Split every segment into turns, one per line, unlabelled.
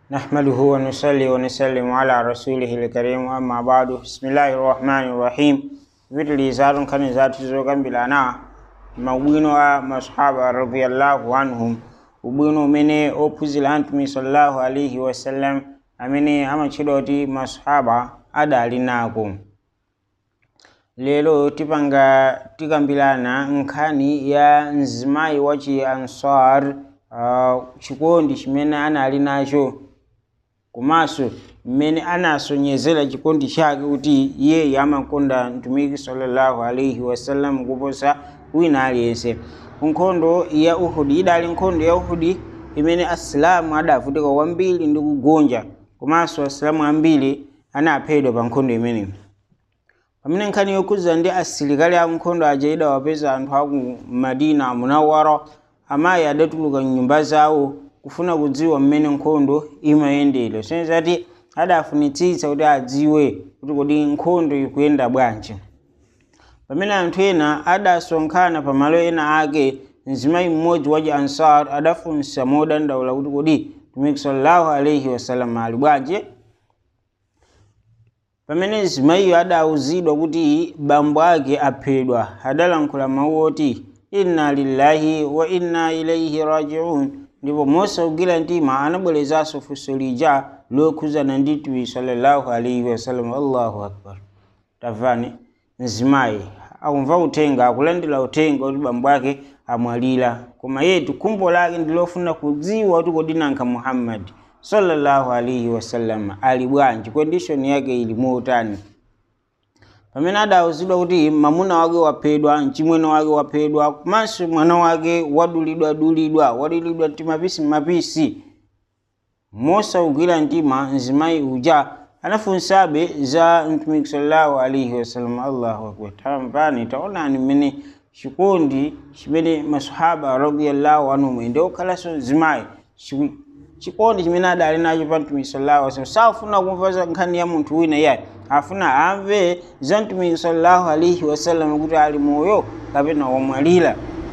نحمده ونصلي ونسلم على رسوله الكريم أما بعد بسم الله الرحمن الرحيم vidli zarun kan zatu zo gambilana mawino a masahaba radiyallahu anhum ubino mene opuzila antumi sallallahu alaihi wasallam amene amachidoti masahaba adali nako lelo tipanga tikambilana nkhani ya nzimayi wachi ansar chikondi chimene anali nacho kumaso mmene anasonyezera chikondi chake kuti iye amakonda mtumiki sallallahu alaihi wasallam kuposa wina aliyense. Nkhondo ya Uhudi idali nkhondo ya Uhudi imene asilamu adavutika kwambiri ndi kugonja, komanso asilamu ambiri anaphedwa pa nkhondo imene. Pamene nkhani yokuza ndi asilikali a nkhondo aja idawapeza anthu aku Madina Munawwara, amayi adatuluka mnyumba zawo kufuna kudziwa mmene nkhondo imayendera. Senzati adafunitsitsa kuti adziwe kuti kodi nkhondo ikuyenda bwanji. Pamene anthu ena adasonkhana pamalo ena ake, mzimayi mmodzi wachi Ansar adafunsa modandaula kuti kodi mtumiki sallallahu alaihi wasallam ali bwanji. Pamene mzimayiyo adawuzidwa kuti bambo ake aphedwa, adalankhula mawu oti inna lillahi wa inna ilaihi rajiun, ndipo mosaukira mtima anabwerezanso funso lija lokhuzana ndi mtumiki sallallahu alaihi wasallam. Allahu akbar. Tamvani, mzimayi akumva uthenga, akulandira uthenga kuti bambo ake amwalira, koma yetu khumbo lake ndilofuna kudziwa kuti kodi nanga Muhammad sallallahu alaihi wasallam ali bwanji, condition yake ili motani. Pamene adawuzidwa kuti mamuna wake waphedwa, mchimwene wake waphedwa, komanso mwana wake wadulidwa timapisi, mosaukira mtima mzimayi uja anafunsabe za mtumiki sallallahu alaihi wasallam. Allahu akbar. Tamvani, taonani mmene chikondi chimene masahaba radiyallahu anhum ende okhalanso mzimayi chikondi chimene adali nacho pa mtumiki sallallahu alaihi wasallam. Safuna kumva za nkhani ya munthu wina yayi, afuna amve za mtumiki sallallahu alaihi wasallam kuti ali moyo kapena wamwalira.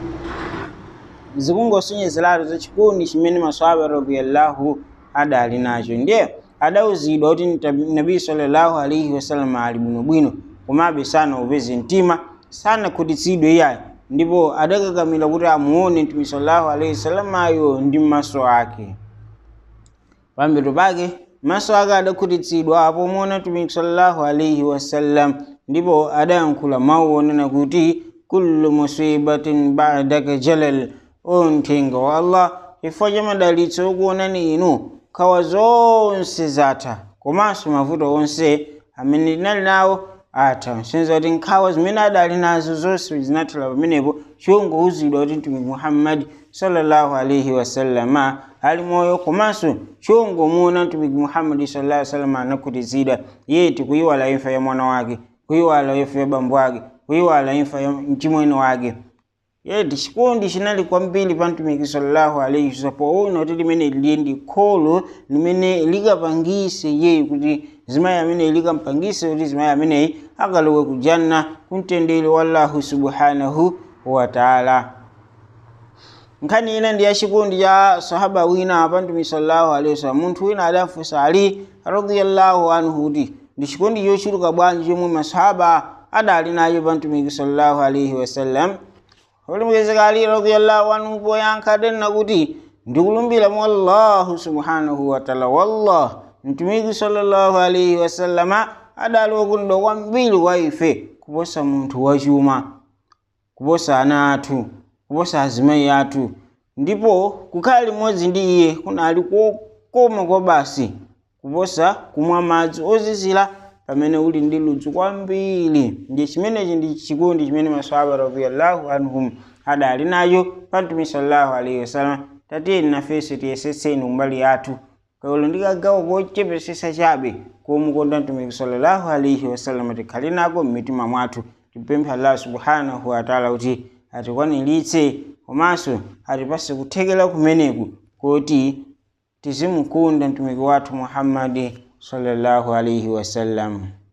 Zikungosonyezeratu za chikondi chimene masahaba radiyallahu adali nacho. Ndiye adawuzidwa kuti nabii sallallahu alaihi wasallam ali bwinobwino, komabe sana upeze mtima, sana khutitsidwe yayi, ndipo adakakamira kuti amuone mtumiki sallallahu alaihi wasallam ayo ndi maso ake. Pambuyo pake maso ake adakhutitsidwa apo muona mtumiki sallallahu alaihi wasallam, ndipo adayankhula mawu onena kuti kullu musibatin ba'daka jalal, o mthenga wa Allah, chifukwa cha madalitso okuonani inu nkhawa zonse zatha, komanso mavuto onse amene ndinali nawo atha. Senza kuti nkhawa zimene adali nazo zonse zinathera pamenepo. Chongouzidwa kuti mtumiki Muhammad sallallahu alaihi wasallam ali moyo, komanso chongomuona mtumiki Muhammad sallallahu alaihi wasallam anakhutitsidwa. Yetu kuyiwala imfa ya mwana wake, kuyiwala imfa ya bambo wake, kuyiwala imfa ya mchimwene wake. Yetu chikondi chinali kwambiri pa mtumiki sallallahu alaihi wasallam, poona kuti limene lili kholo limene likapangise yeye kuti zimayi amene likampangise kuti zimayi amene akalowe kujanna kumtendere wallahu subhanahu wa ta'ala. Nkhani ina ndi ya chikondi cha sahaba wina pa mtumiki sallallahu alaihi wasallam. Munthu wina adafunsa Ali radiyallahu anhu kuti ndi chikondi chochuluka bwanji chomwe masahaba adali nacho pa mtumiki sallallahu alaihi wasallam. Olemekezeka Ali radiyallahu anhu poyankha adanena kuti ndikulumbira mwa Allahu subhanahu wa ta'ala, wallah mtumiki sallallahu alaihi wasallam adali wokondedwa kwambiri kwa ife kuposa munthu wachuma, kuposa ana athu, kuposa azimayi athu, ndipo kukhala limodzi ndi iye kunali kokoma kwa basi kuposa kumwa madzi ozizira pamene uli ndi ludzu kwambiri. Ndiye chimenechi ndi chikondi chimene masahaba radiyallahu anhum adali nacho pa mtumiki sallallahu alaihi wasallam. Tatiyeni nafenso tiyesetseni kumbali yathu, kaulo ndikagawa kochepesesa chabe komukonda mtumiki sallallahu alaihi wasallam tikhale nako mmitima mwathu. Tipemphe Allah subhanahu wa ta'ala kuti atikwaniritse, komanso atipase kuthekera kumeneku kuti tizimukunda mtumiki wathu Muhammad sallallahu alaihi wasallam.